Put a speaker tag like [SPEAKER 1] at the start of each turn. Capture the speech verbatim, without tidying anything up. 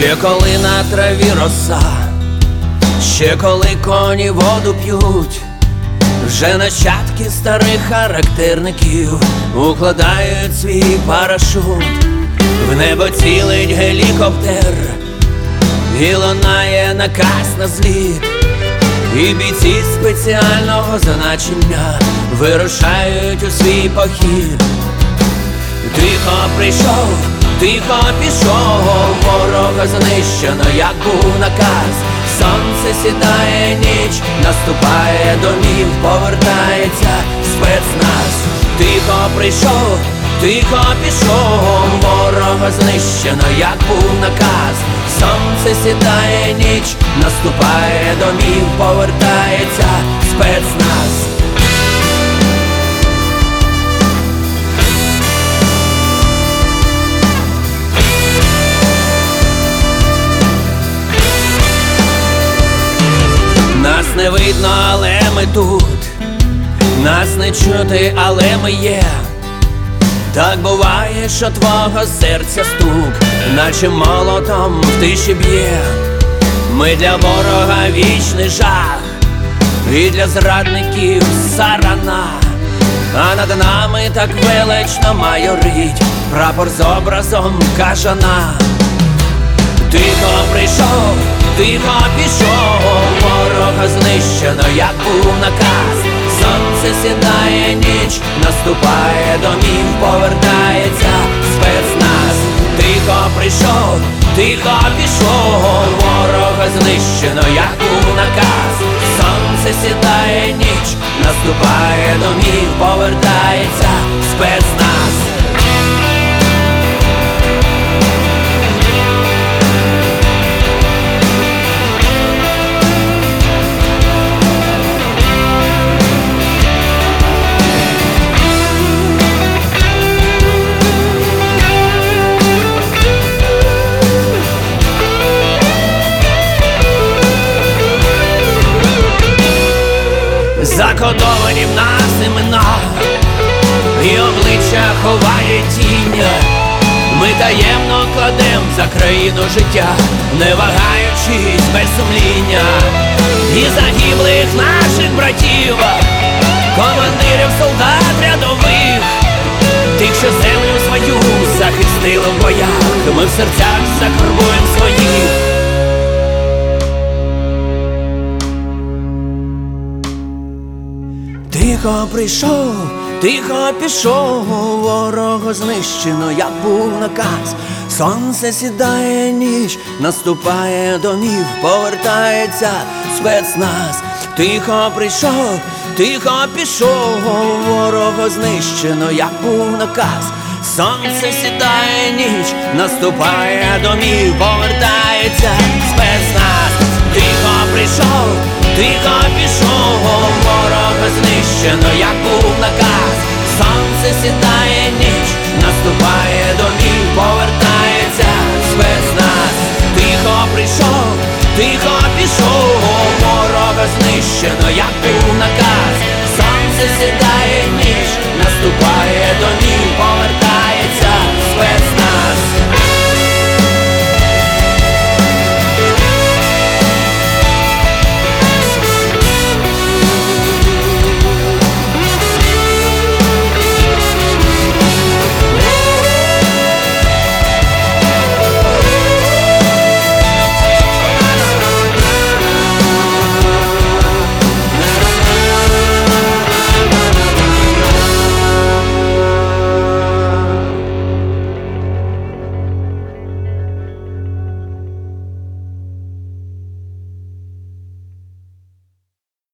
[SPEAKER 1] Ще коли на траві роса, ще коли коні воду п'ють, вже нащадки старих характерників укладають свій парашут. В небо цілить гелікоптер і лунає наказ на зліт, і бійці спеціального значення вирушають у свій похід. Тихо прийшов, тихо пішов, ворога знищено, як був наказ. Сонце сідає, ніч наступає, домів повертається спецназ. Тихо прийшов, тихо пішов, ворога знищено, як був наказ. Сонце сідає, ніч наступає, домів повертається спецназ. Нас не видно, але ми тут, нас не чути, але ми є. Так буває, що твого серця стук, наче молотом в тиші б'є. Ми для ворога вічний жах, і для зрадників сарана. А над нами так велично майорить прапор з образом кажана. Тихо прийшов, тихо пішов, ворога знищено, як був наказ. Сонце сідає, ніч наступає, домів повертається спецназ. Тихо прийшов, тихо пішов, ворога знищено, як був наказ. Сонце сідає, ніч наступає, домів повертається спецназ. Закодовані в нас імена, і обличчя ховає тінь. Ми таємно кладем за країну життя, не вагаючись без сумління. І загиблих наших братів, командирів, солдат рядових, тих, що землю свою захистили в боях, ми в серцях закарбуєм своїх. Тихо прийшов, тихо пішов, ворога знищено, як був наказ. Сонце сідає, ніч наступає, домів повертається спецназ. Тихо прийшов, тихо пішов, ворога знищено, як був наказ. Сонце сідає, ніч наступає, домів повертається спецназ. Тихо прийшов, тихо пішов, ворога знищено, як був наказ. Сонце сідає.